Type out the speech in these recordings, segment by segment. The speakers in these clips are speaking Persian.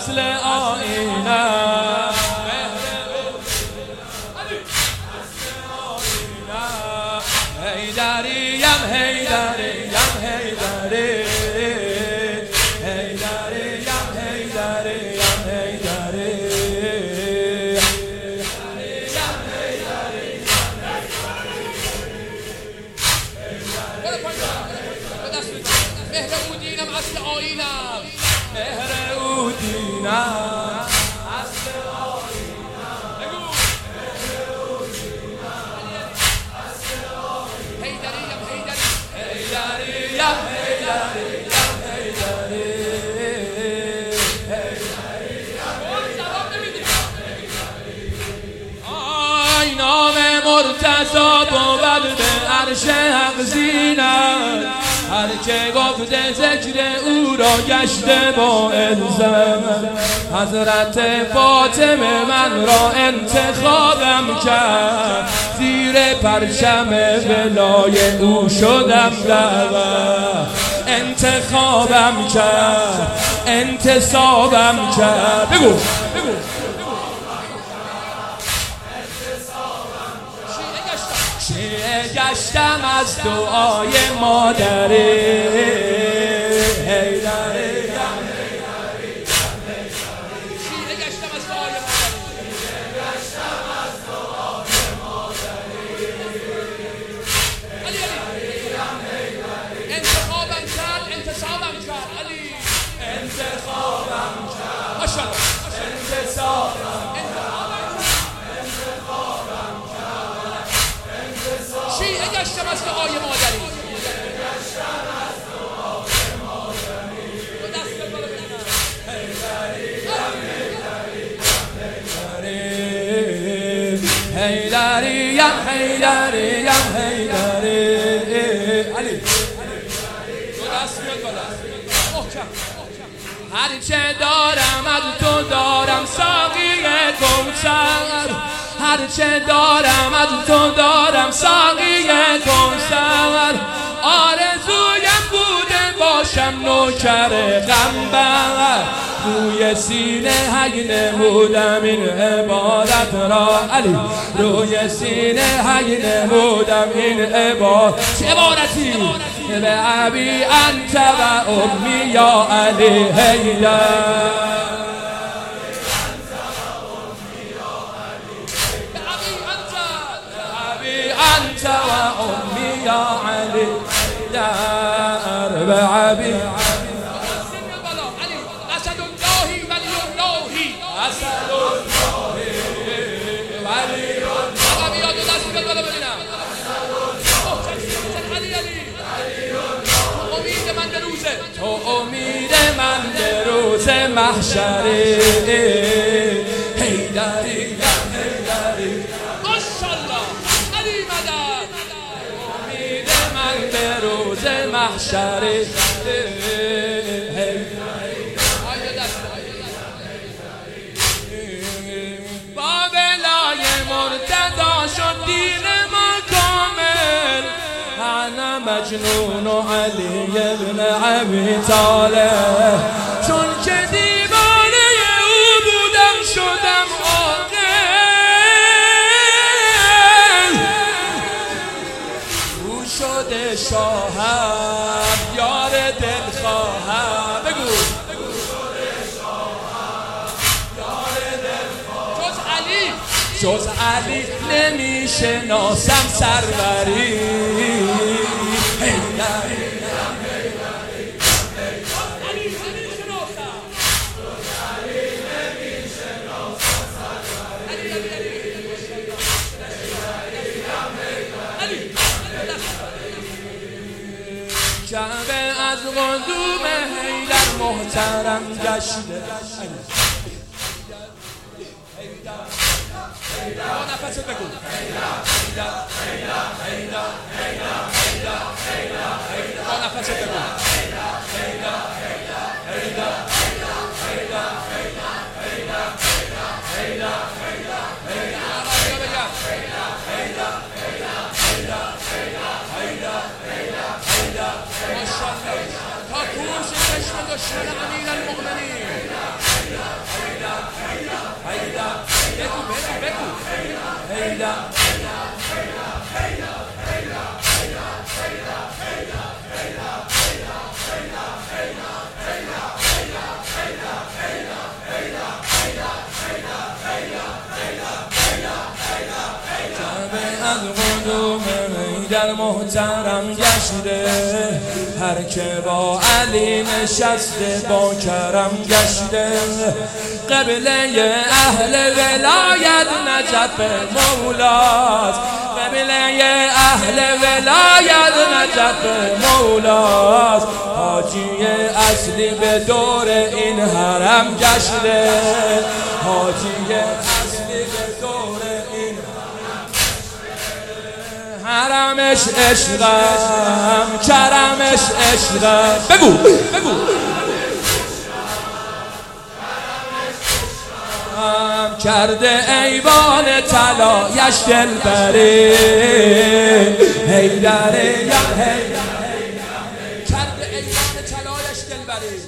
اصل آینم حیدریم حیدریم حیدری حیدریم حیدریم حیدری مهر اودینم اصل آینم مهر اودینم اصل نام مرتضی بود به عرش حق زینت هر که گفته ذکر او را گشته با الزام حضرت فاطمه من را انتخابم کرد زیر پرچم ولای او شدم دعوت انتخابم کرد انتصابم کرد بگو شیعه گشتم از دعای مادری حیدری شیعه گشتم از دعای مادری انتخابم کرد انتصابم کرد علی انتخابم کرد ماشاءالله انتصابم شیعه گشتم از دعای مادری حیدریم حیدریم حیدری علی دو دست بیاد بالا محکم هرچه دارم از تو دارم ساقی کوثر هرچه دارم از تو دارم ساقی کوثر آرزویم بوده باشم نوکر غمبر روی سینه حق نمودم این عبادت را علی روی سینه حق نمودم این عبادت چه عبارتی به ابی انت و امی یا علی حیدر أنت وأمي يا علي درب عبي أسد الله ولي الله أسد الله ولي آقا بیاد و دست بیاد بالا ببینم تو امید من به روزه تو امید من به روز محشری حیدری حیدری ماشاءالله علی مدد امید من به روز محشری با ولای مرتضی شد دین ما کامل انا مجنون و علی ابن ابی طالب چون که دیوانه او بودم شدم عاقل او شده شاهم یار دلخواهم بگو جز علی نمیشناسم سروری حیدری جعبه از قدوم حیدر محترم گشته با نفست بگو با نفست بگو تا کوش چشم دشمن امیرالمؤمنین از قدوم در محترم گشته، هر که با علی نشسته با کرم گشته. قبله اهل ولایت نجف مولاست، قبله اهل ولایت نجف مولاست. حاجی اصلی به دور این حرم گشته، حاجی اصلی به دور این حرمش عشقم، کرمش عشقم. بگو بگو کرده ایوان طلایش دلبری، حیدره یا کرده ایوان طلایش دلبری.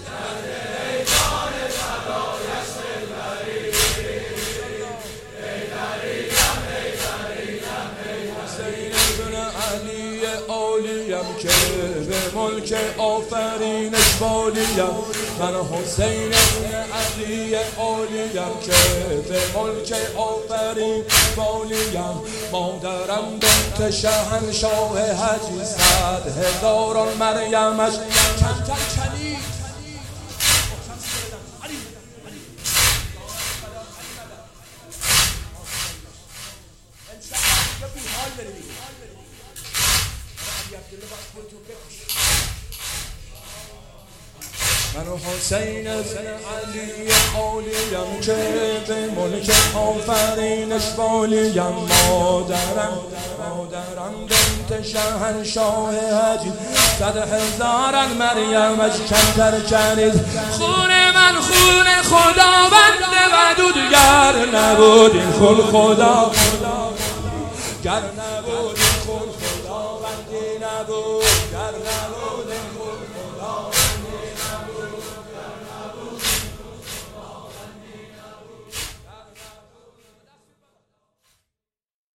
عالیم که به ملک آفرینش والیم، من حسین ابن علی عالیم که به ملک آفرین والیم. مادرم بنت شهنشاه حجی 100,000 مریمش کمتر کنید. من حسین ابن علی عالیم که به ملک آفرینش والیم. مادرم بنت شهنشاه حجی 100,000 مریمش کمتر کنید. خون من خون خداوند ودود، گر نبود این خون خدا گر